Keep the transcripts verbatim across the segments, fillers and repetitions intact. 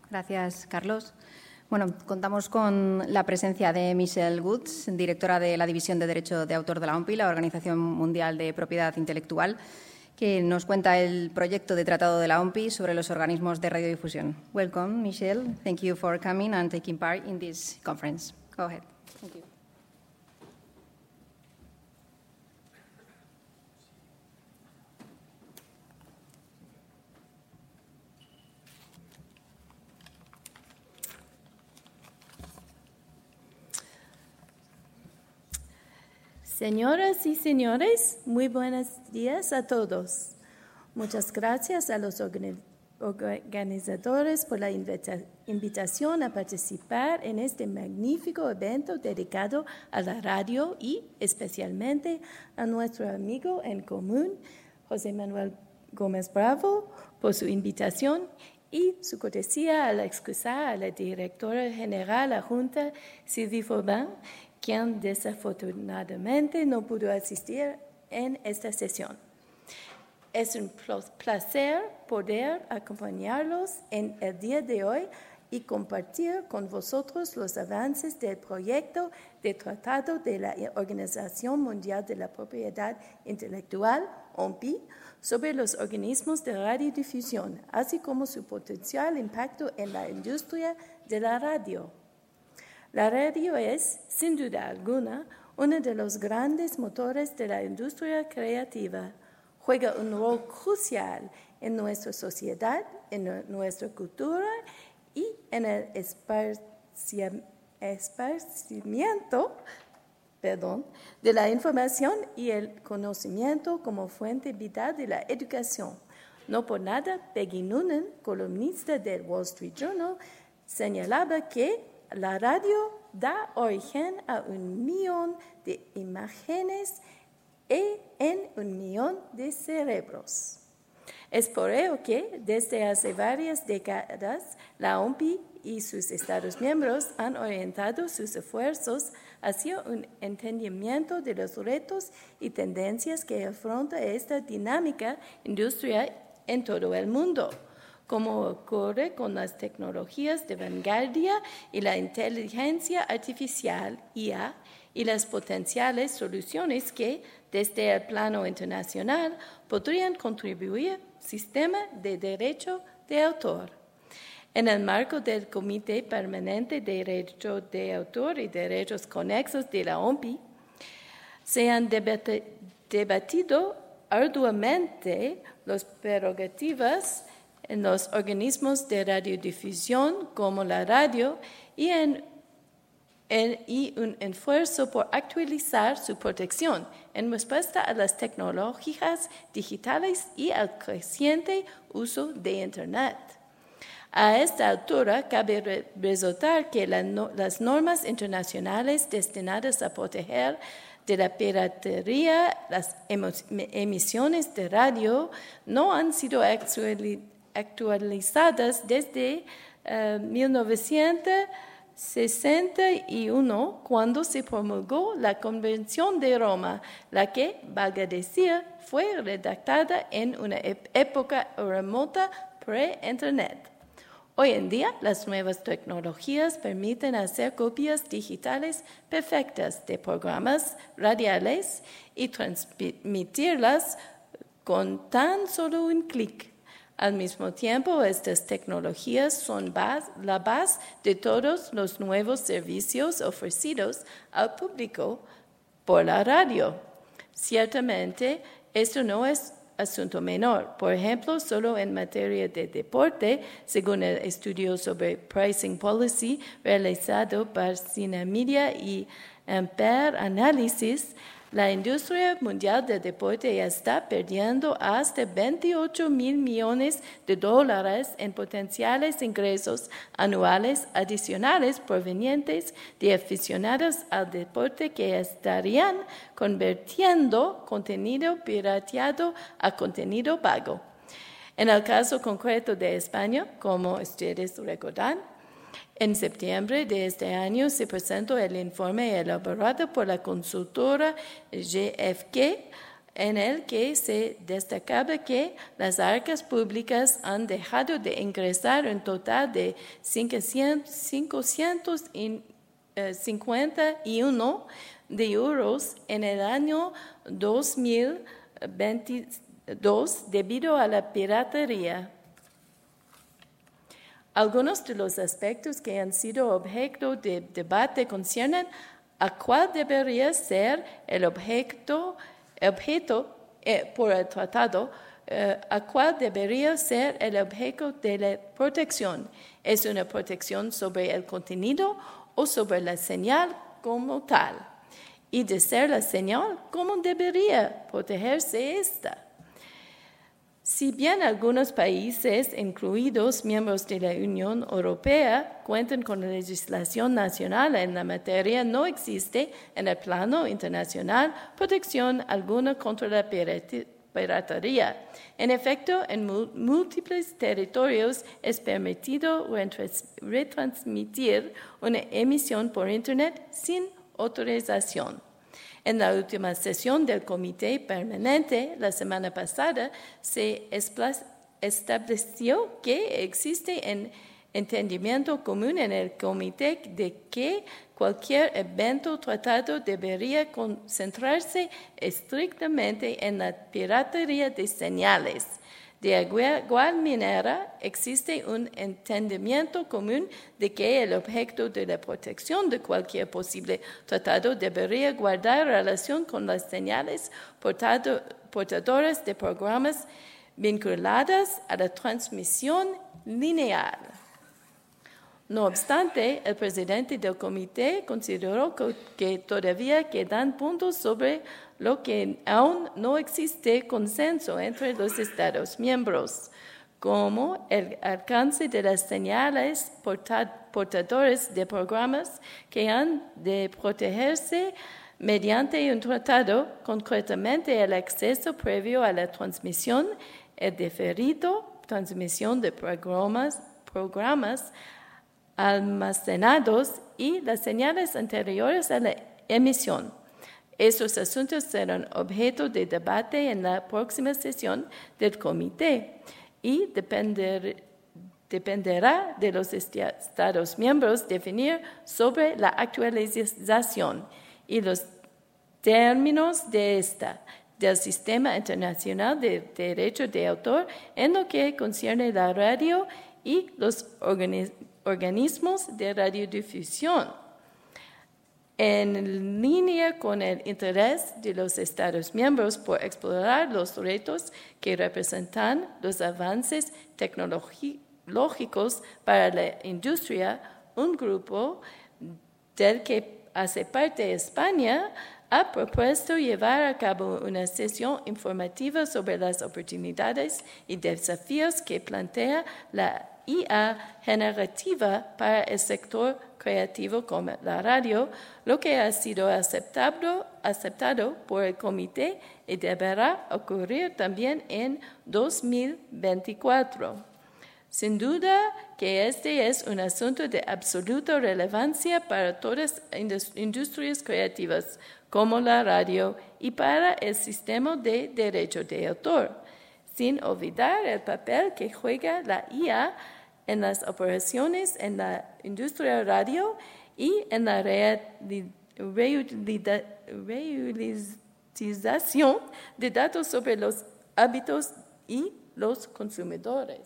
Gracias, Carlos. Bueno, contamos con la presencia de Michelle Woods, directora de la División de Derecho de Autor de la O M P I, la Organización Mundial de Propiedad Intelectual, que nos cuenta el proyecto de tratado de la O M P I sobre los organismos de radiodifusión. Welcome, Michelle. Thank you for coming and taking part in this conference. Go ahead. Thank you. Señoras y señores, muy buenos días a todos. Muchas gracias a los organizadores por la invita- invitación a participar en este magnífico evento dedicado a la radio y especialmente a nuestro amigo en común, José Manuel Gómez Bravo, por su invitación y su cortesía al excusar a la directora general adjunta Sylvie Faubin, quien desafortunadamente no pudo asistir en esta sesión. Es un placer poder acompañarlos en el día de hoy y compartir con vosotros los avances del proyecto de tratado de la Organización Mundial de la Propiedad Intelectual, O M P I, sobre los organismos de radiodifusión, así como su potencial impacto en la industria de la radio. La radio es, sin duda alguna, uno de los grandes motores de la industria creativa. Juega un rol crucial en nuestra sociedad, en nuestra cultura y en el esparcimiento perdón, de la información y el conocimiento como fuente vital de la educación. No por nada, Peggy Noonan, columnista del Wall Street Journal, señalaba que la radio da origen a un millón de imágenes y en un millón de cerebros. Es por ello que desde hace varias décadas la O M P I y sus Estados miembros han orientado sus esfuerzos hacia un entendimiento de los retos y tendencias que afronta esta dinámica industria en todo el mundo, como ocurre con las tecnologías de vanguardia y la inteligencia artificial, I A, y las potenciales soluciones que, desde el plano internacional, podrían contribuir al sistema de derecho de autor. En el marco del Comité Permanente de Derecho de Autor y Derechos Conexos de la O M P I, se han debate, debatido arduamente las prerrogativas en los organismos de radiodifusión como la radio y, en, en, y un esfuerzo por actualizar su protección en respuesta a las tecnologías digitales y al creciente uso de Internet. A esta altura, cabe re- resaltar que la no, las normas internacionales destinadas a proteger de la piratería las emisiones de radio no han sido actualizadas actualizadas desde uh, mil novecientos sesenta y uno, cuando se promulgó la Convención de Roma, la que, valga decir, fue redactada en una época remota pre-Internet. Hoy en día, las nuevas tecnologías permiten hacer copias digitales perfectas de programas radiales y transmitirlas con tan solo un clic. Al mismo tiempo, estas tecnologías son base, la base de todos los nuevos servicios ofrecidos al público por la radio. Ciertamente, esto no es asunto menor. Por ejemplo, solo en materia de deporte, según el estudio sobre Pricing Policy realizado por Cinemedia y Ampere Analysis, la industria mundial del deporte ya está perdiendo hasta veintiocho mil millones de dólares en potenciales ingresos anuales adicionales provenientes de aficionados al deporte que estarían convirtiendo contenido pirateado a contenido pago. En el caso concreto de España, como ustedes recordarán, en septiembre de este año se presentó el informe elaborado por la consultora G F K en el que se destacaba que las arcas públicas han dejado de ingresar un total de quinientos cincuenta y uno de euros en el año dos mil veintidós debido a la piratería. Algunos de los aspectos que han sido objeto de debate conciernen a cuál debería ser el objeto, objeto eh, por el tratado, eh, a cuál debería ser el objeto de la protección. ¿Es una protección sobre el contenido o sobre la señal como tal? Y de ser la señal, ¿cómo debería protegerse esta? Si bien algunos países, incluidos miembros de la Unión Europea, cuentan con legislación nacional en la materia, no existe en el plano internacional protección alguna contra la piratería. En efecto, en múltiples territorios es permitido retransmitir una emisión por Internet sin autorización. En la última sesión del Comité Permanente, la semana pasada, se estableció que existe un entendimiento común en el Comité de que cualquier evento tratado debería concentrarse estrictamente en la piratería de señales. De igual manera, existe un entendimiento común de que el objeto de la protección de cualquier posible tratado debería guardar relación con las señales portado, portadoras de programas vinculadas a la transmisión lineal. No obstante, el presidente del comité consideró que todavía quedan puntos sobre lo que aún no existe consenso entre los Estados miembros, como el alcance de las señales portadoras de programas que han de protegerse mediante un tratado, concretamente el acceso previo a la transmisión, el diferido, transmisión de programas, programas almacenados y las señales anteriores a la emisión. Estos asuntos serán objeto de debate en la próxima sesión del comité y depender, dependerá de los Estados miembros definir sobre la actualización y los términos de esta, del sistema internacional de derecho de autor en lo que concierne la radio y los organismos organismos de radiodifusión. En línea con el interés de los Estados miembros por explorar los retos que representan los avances tecnológicos para la industria, un grupo del que hace parte España ha propuesto llevar a cabo una sesión informativa sobre las oportunidades y desafíos que plantea la I A generativa para el sector creativo como la radio, lo que ha sido aceptado, aceptado por el comité y deberá ocurrir también en dos mil veinticuatro. Sin duda que este es un asunto de absoluta relevancia para todas las industrias creativas como la radio y para el sistema de derecho de autor, sin olvidar el papel que juega la I A en las operaciones en la industria radio y en la reutilización de datos sobre los hábitos y los consumidores.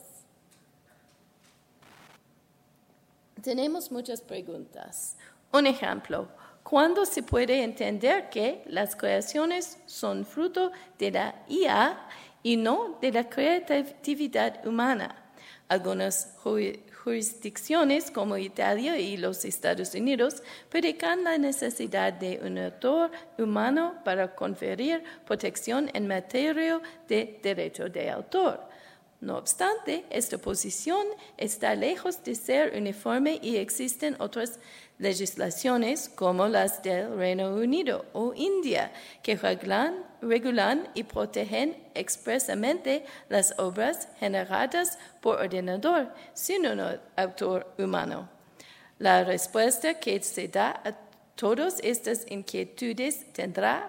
Tenemos muchas preguntas. Un ejemplo, ¿cuándo se puede entender que las creaciones son fruto de la I A y no de la creatividad humana? Algunas jurisdicciones como Italia y los Estados Unidos predican la necesidad de un autor humano para conferir protección en materia de derecho de autor. No obstante, esta posición está lejos de ser uniforme y existen otras legislaciones como las del Reino Unido o India que regulan, regulan y protegen expresamente las obras generadas por ordenador sin un autor humano. La respuesta que se da a todas estas inquietudes tendrá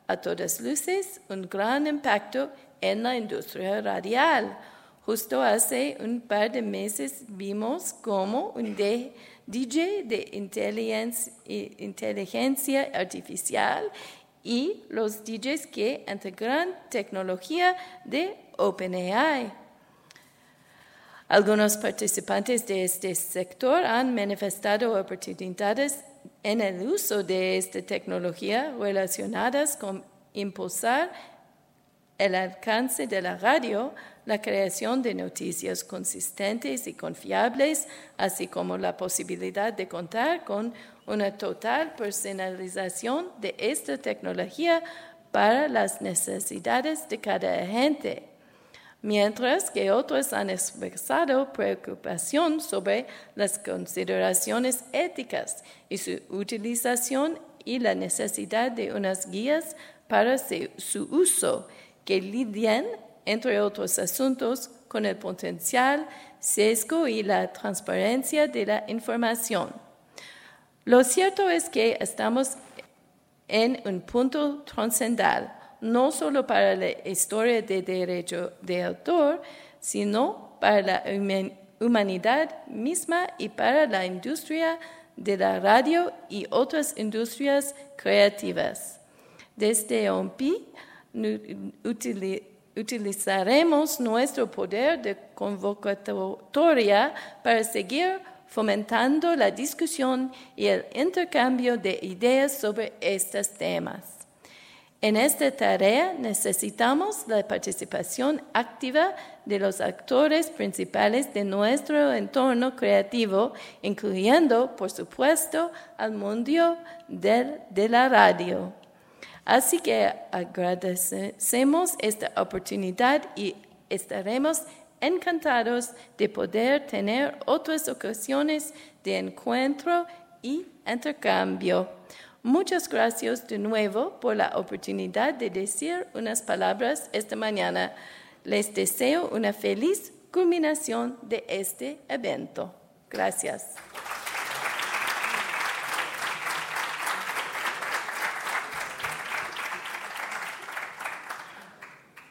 a todas luces, un gran impacto en la industria radial. Justo hace un par de meses vimos cómo un D J de inteligencia, inteligencia artificial y los D Js que integran tecnología de OpenAI. Algunos participantes de este sector han manifestado oportunidades en el uso de esta tecnología relacionadas con impulsar el alcance de la radio, la creación de noticias consistentes y confiables, así como la posibilidad de contar con una total personalización de esta tecnología para las necesidades de cada agente. Mientras que otros han expresado preocupación sobre las consideraciones éticas y su utilización y la necesidad de unas guías para su uso que lidien, entre otros asuntos, con el potencial sesgo y la transparencia de la información. Lo cierto es que estamos en un punto trascendental, no solo para la historia de derecho de autor, sino para la humanidad misma y para la industria de la radio y otras industrias creativas. Desde O M P I utilizaremos nuestro poder de convocatoria para seguir fomentando la discusión y el intercambio de ideas sobre estos temas. En esta tarea necesitamos la participación activa de los actores principales de nuestro entorno creativo, incluyendo, por supuesto, al mundo del, de la radio. Así que agradecemos esta oportunidad y estaremos encantados de poder tener otras ocasiones de encuentro y intercambio. Muchas gracias de nuevo por la oportunidad de decir unas palabras esta mañana. Les deseo una feliz culminación de este evento. Gracias.